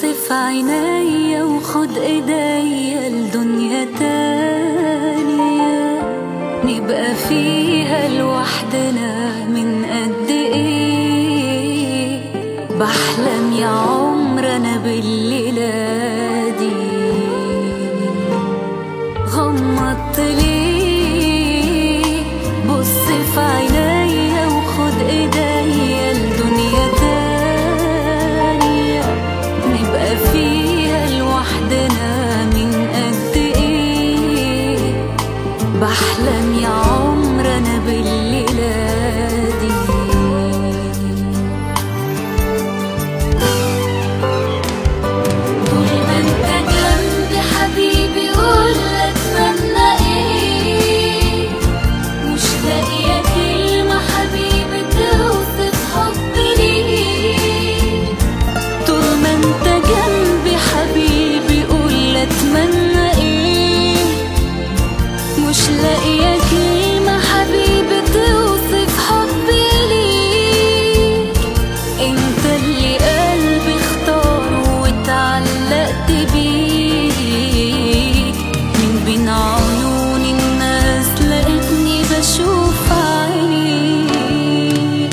في عينيا وخد ايديا لدنيا تانية نبقى فيها لوحدنا من قد ايه. بحلم يا عمر انا بالليلة دي. غمضت ليه؟ بص في عينيا وخد ايديا لدنيا تانية نبقى فيها لوحدنا من قد ايه. بحلم يا عمر انا بالليلة دي. طول ما انت جنبي حبيبي قول اتمنى ايه. مش لاقية كلمة حبيبي توصف حبي ليك. طول ما انت جنبي حبيبي قول اتمنى ايه. مش لاقية كلمة حبيبي توصف حبي ليك. انت اللي قلبي اختاره واتعلقت بيك. من بين عيون الناس لقيتني بشوف عينيك.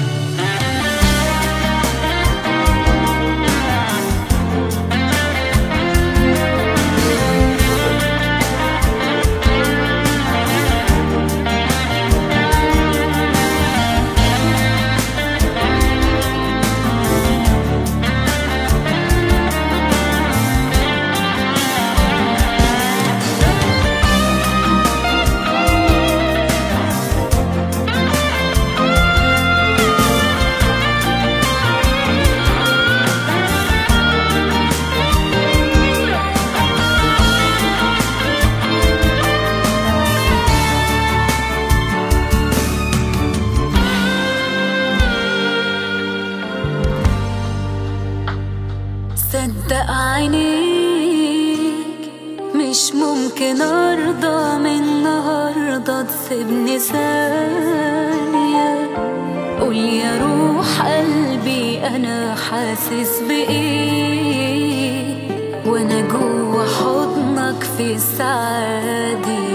صدق عينيك مش ممكن ارضى من النهارده تسيبني ثانية. قول يا روح قلبي انا حاسس بايه وانا جوا حضنك في السعادة.